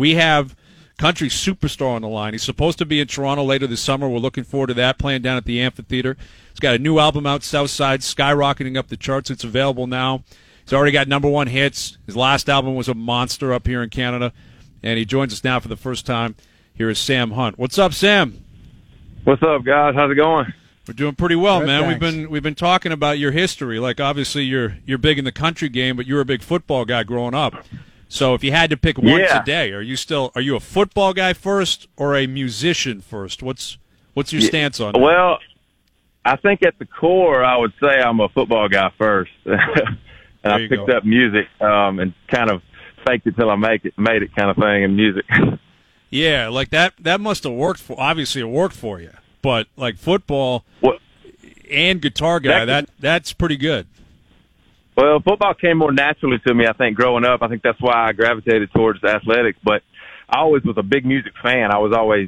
We have country superstar on the line. He's supposed to be in Toronto later this summer. We're looking forward to that, playing down at the amphitheater. He's got a new album out, Southside, skyrocketing up the charts. It's available now. He's already got #1 hits. His last album was a monster up here in Canada, and he joins us now for the first time. Here is Sam Hunt. What's up, Sam? What's up, guys? How's it going? We're doing pretty well, Good, man. thanks. We've been talking about your history. Like, obviously, you're big in the country game, but you were a big football guy growing up. So, if you had to pick one today, are you a football guy first or a musician first? What's your stance on that? Well, I think at the core, I would say I'm a football guy first. And I picked up music and kind of faked it till I made it kind of thing in music. Yeah, like that must have worked for. Obviously, it worked for you, but like football and guitar guy, that's pretty good. Well, football came more naturally to me, I think, growing up. I think that's why I gravitated towards athletics. But I always was a big music fan. I was always,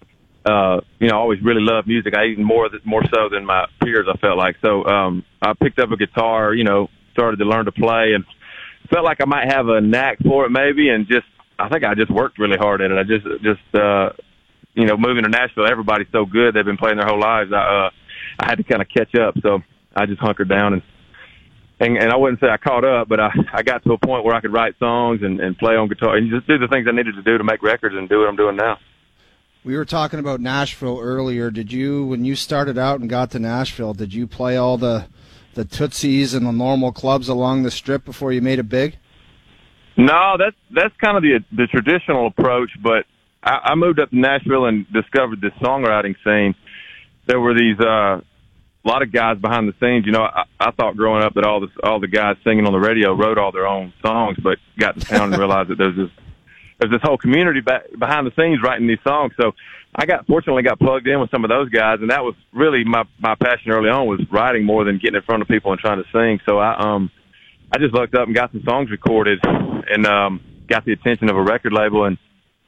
always really loved music. I even more so than my peers, I felt like. So I picked up a guitar, started to learn to play, and felt like I might have a knack for it maybe, and I think I just worked really hard at it. I just moving to Nashville, everybody's so good. They've been playing their whole lives. I had to kind of catch up, so I just hunkered down and I wouldn't say I caught up, but I got to a point where I could write songs and play on guitar and just do the things I needed to do to make records and do what I'm doing now. We were talking about Nashville earlier. When you started out and got to Nashville, did you play all the Tootsies and the normal clubs along the Strip before you made it big? No, that's kind of the traditional approach, but I moved up to Nashville and discovered this songwriting scene. There were these a lot of guys behind the scenes. I thought growing up that all the guys singing on the radio wrote all their own songs, but got to town and realized that there's this whole community behind the scenes writing these songs. So I fortunately got plugged in with some of those guys, and that was really my passion early on, was writing more than getting in front of people and trying to sing. So I just looked up and got some songs recorded and got the attention of a record label and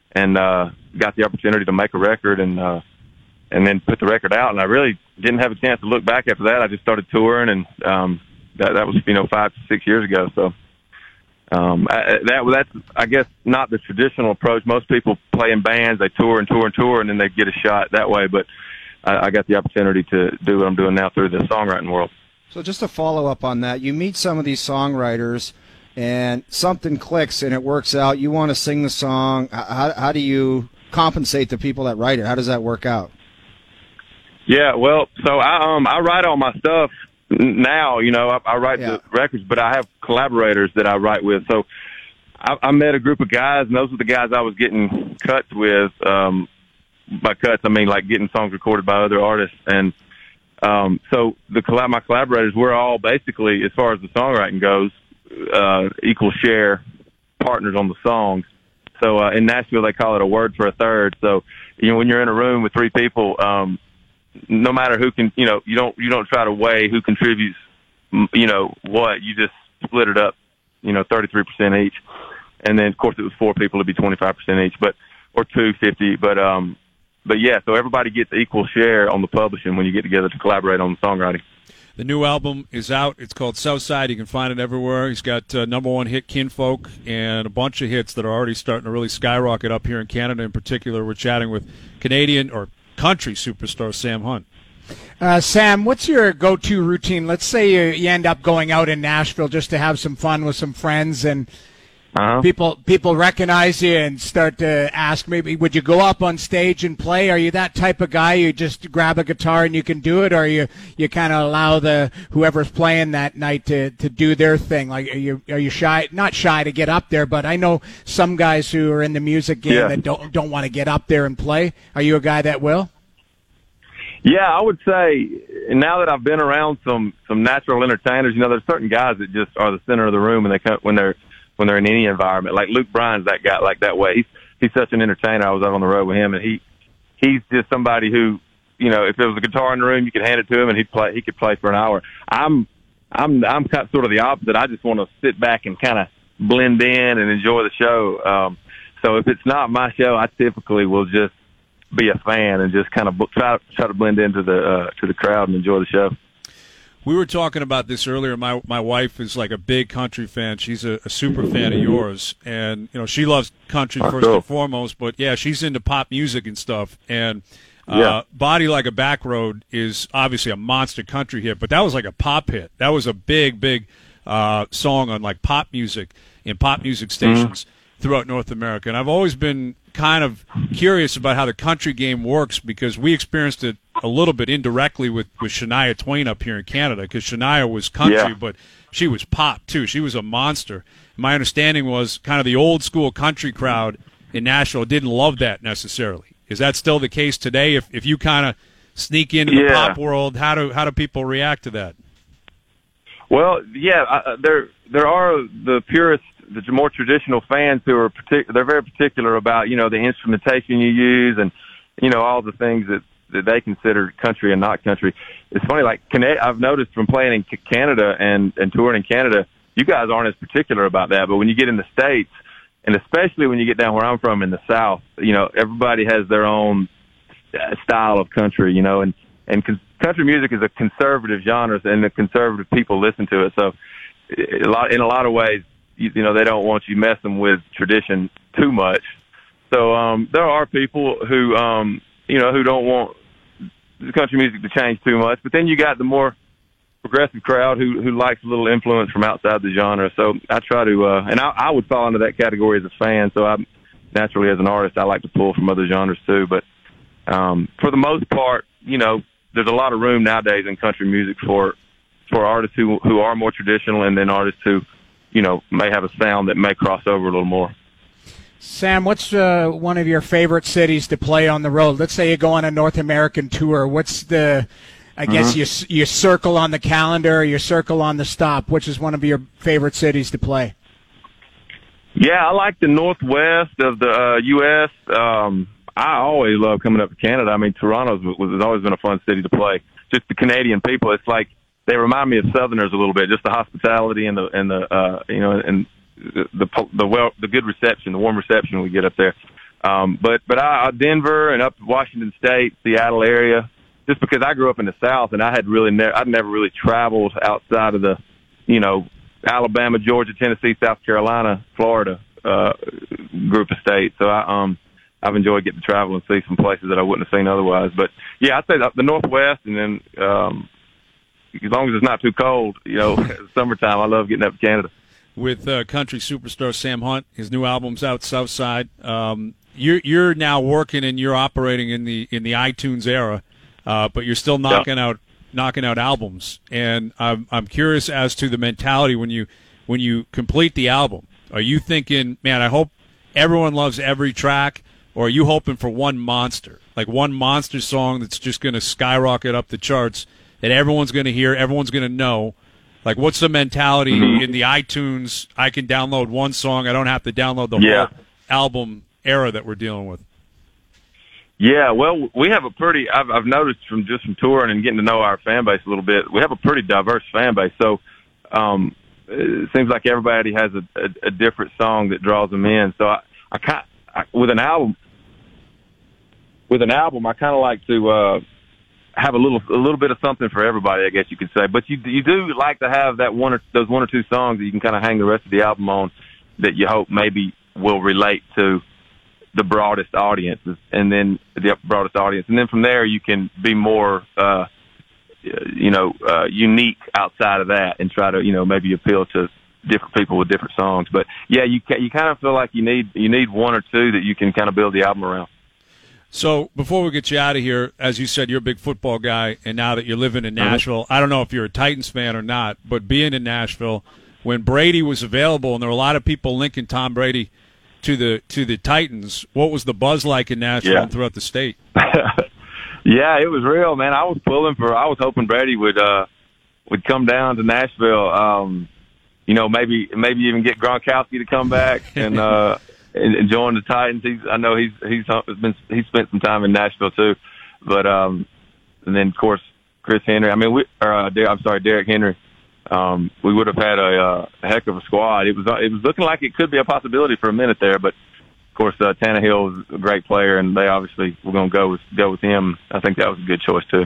got the opportunity to make a record and then put the record out. And I really didn't have a chance to look back after that. I just started touring, and that was 5 to 6 years ago. So that's I guess not the traditional approach. Most people play in bands, they tour and tour and tour, and then they get a shot that way. But I got the opportunity to do what I'm doing now through the songwriting world. So just to follow up on that, you meet some of these songwriters and something clicks and it works out. You want to sing the song. How do you compensate the people that write it? How does that work out? Yeah, well, so I write all my stuff now. I write the records, but I have collaborators that I write with. So I met a group of guys, and those were the guys I was getting cuts with. By cuts, I mean like getting songs recorded by other artists. And so my collaborators, we're all basically, as far as the songwriting goes, equal share partners on the songs. So in Nashville, they call it a word for a third. So when you're in a room with three people, no matter who can, you don't try to weigh who contributes, what. You just split it up, 33% each. And then of course it was 4 people, it'd be 25% each, or 250. But yeah, so everybody gets equal share on the publishing when you get together to collaborate on the songwriting. The new album is out. It's called Southside. You can find it everywhere. He's got #1 hit Kinfolk and a bunch of hits that are already starting to really skyrocket up here in Canada. In particular, we're chatting with Canadian or country superstar Sam Hunt. Sam, what's your go-to routine? Let's say you end up going out in Nashville just to have some fun with some friends, and people recognize you and start to ask, maybe, would you go up on stage and play? Are you that type of guy? You just grab a guitar and you can do it, or you kind of allow whoever's playing that night to do their thing? Like, are you shy? Not shy to get up there, but I know some guys who are in the music game that don't want to get up there and play. Are you a guy that will? Yeah, I would say now that I've been around some natural entertainers, there's certain guys that just are the center of the room, and when they're in any environment. Like Luke Bryan's that guy, like that way. He's such an entertainer. I was out on the road with him, and he's just somebody who, if there was a guitar in the room, you could hand it to him, and he could play for an hour. I'm kind of sort of the opposite. I just want to sit back and kind of blend in and enjoy the show. So if it's not my show, I typically will just be a fan and just kind of try to blend into the crowd and enjoy the show. We were talking about this earlier. My wife is like a big country fan. She's a super fan of yours, and she loves country first and foremost. But yeah, she's into pop music and stuff. And "Body Like a Back Road" is obviously a monster country hit, but that was like a pop hit. That was a big song on like pop music in pop music stations throughout North America. And I've always been kind of curious about how the country game works, because we experienced it a little bit indirectly with Shania Twain up here in Canada, because Shania was country, but she was pop too. She was a monster. My understanding was kind of the old school country crowd in Nashville didn't love that necessarily. Is that still the case today? If you kind of sneak into the pop world, how do people react to that? Well, there are the purists, the more traditional fans who are they're very particular about the instrumentation you use and all the things that they consider country and not country. It's funny, like I've noticed from playing in Canada and touring in Canada, you guys aren't as particular about that. But when you get in the States, and especially when you get down where I'm from in the South, everybody has their own style of country, and country music is a conservative genre, and the conservative people listen to it. So in a lot of ways, they don't want you messing with tradition too much. So there are people who who don't want the country music to change too much. But then you got the more progressive crowd who likes a little influence from outside the genre. So I try to, and I would fall into that category as a fan. So I naturally, as an artist, I like to pull from other genres too. But for the most part, there's a lot of room nowadays in country music for artists who are more traditional, and then artists who may have a sound that may cross over a little more. Sam, what's one of your favorite cities to play on the road? Let's say you go on a North American tour. What's the, I guess you circle on the calendar, or you circle on the stop. Which is one of your favorite cities to play? Yeah, I like the Northwest of the U.S. I always love coming up to Canada. I mean, Toronto's has always been a fun city to play. Just the Canadian people, it's like they remind me of Southerners a little bit. Just the hospitality and the good reception, the warm reception we get up there. But Denver and up Washington State, Seattle area, just because I grew up in the South and I'd never really traveled outside of the, Alabama, Georgia, Tennessee, South Carolina, Florida, group of states. So I've enjoyed getting to travel and see some places that I wouldn't have seen otherwise. But yeah, I'd say the Northwest, and then, as long as it's not too cold, summertime, I love getting up to Canada. With country superstar Sam Hunt, his new album's out, Southside. You're now working and you're operating in the iTunes era, but you're still knocking out albums. And I'm curious as to the mentality when you complete the album. Are you thinking, man, I hope everyone loves every track, or are you hoping for one monster song that's just going to skyrocket up the charts that everyone's going to hear, everyone's going to know? Like, what's the mentality in the iTunes, I can download one song, I don't have to download the whole album era that we're dealing with? Yeah, well, we have a pretty, I've noticed from touring and getting to know our fan base a little bit, we have a pretty diverse fan base. So it seems like everybody has a different song that draws them in. So with an album, I kind of like to have a little bit of something for everybody, I guess you could say. But you do like to have those one or two songs that you can kind of hang the rest of the album on, that you hope maybe will relate to the broadest audiences, and then from there you can be more unique outside of that, and try to maybe appeal to different people with different songs. But yeah, you kind of feel like you need one or two that you can kind of build the album around. So before we get you out of here, as you said, you're a big football guy, and now that you're living in Nashville, I don't know if you're a Titans fan or not, but being in Nashville, when Brady was available, and there were a lot of people linking Tom Brady to the Titans, what was the buzz like in Nashville and throughout the state? Yeah, it was real, man. I was hoping Brady would come down to Nashville. Maybe even get Gronkowski to come back and join the Titans. I know he's spent some time in Nashville too, but and then of course Chris Henry. Derrick Henry. We would have had a heck of a squad. It was looking like it could be a possibility for a minute there, but of course Tannehill was a great player, and they obviously were going to go with him. I think that was a good choice too.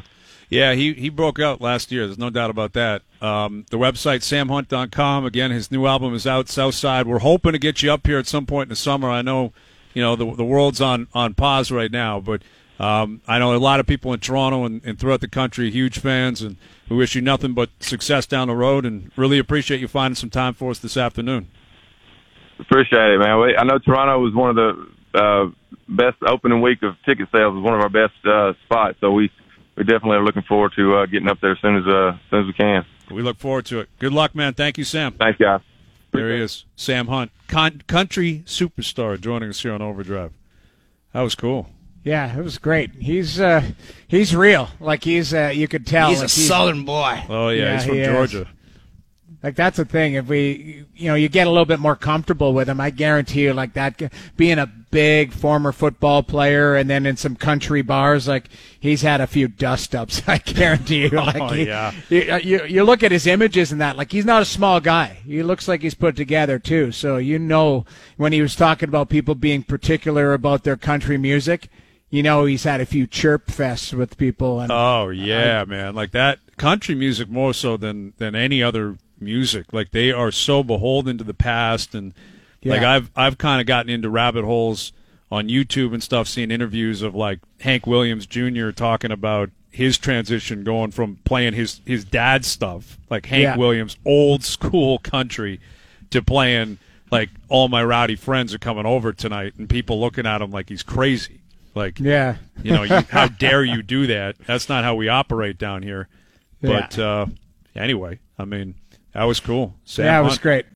Yeah, he broke out last year. There's no doubt about that. The website, samhunt.com. Again, his new album is out, Southside. We're hoping to get you up here at some point in the summer. I know, the world's on pause right now, but I know a lot of people in Toronto and throughout the country, huge fans, and we wish you nothing but success down the road and really appreciate you finding some time for us this afternoon. Appreciate it, man. I know Toronto was one of the best opening week of ticket sales. Was one of our best spots, so we definitely are looking forward to getting up there as soon as we can. We look forward to it. Good luck, man. Thank you, Sam. Thanks, guys. There he is, Sam Hunt, country superstar, joining us here on Overdrive. That was cool. Yeah, it was great. He's real. Like he's you could tell. He's a Southern boy. Oh yeah, he's from Georgia. Like that's the thing. If you get a little bit more comfortable with him, I guarantee you, like that, being a big former football player and then in some country bars, like he's had a few dust ups. I guarantee you. Like you look at his images and that, like he's not a small guy. He looks like he's put together too. So when he was talking about people being particular about their country music, he's had a few chirp fests with people. And, man, like that country music more so than any other music. Like they are so beholden to the past, and like I've kind of gotten into rabbit holes on YouTube and stuff, seeing interviews of like Hank Williams Jr. talking about his transition going from playing his dad's stuff, like Hank Williams old school country, to playing like All My Rowdy Friends Are Coming Over Tonight, and people looking at him like he's crazy. Like, how dare you do that? That's not how we operate down here. But anyway, I mean, that was cool. Sam Hunt. It was great.